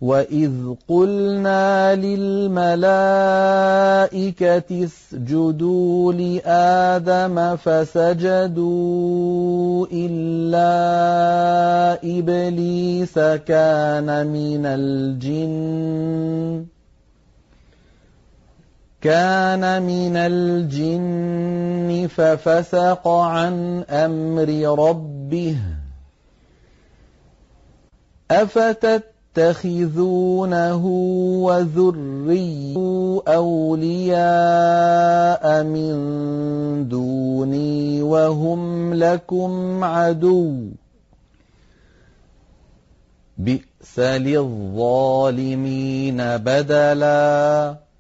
وَإِذْ قُلْنَا لِلْمَلَائِكَةِ اسْجُدُوا لِآدَمَ فَسَجَدُوا إِلَّا إِبْلِيسَ كَانَ مِنَ الْجِنِّ فَفَسَقَ عَنْ أَمْرِ رَبِّهِ أَفَتَتَّخِذُونَهُ وَذُرِّيَّتَهُ أَوْلِيَاءَ مِن دُونِي وَهُمْ لَكُمْ عَدُوٌّ ۚ بِئْسَ لِلظَّالِمِينَ بَدَلًا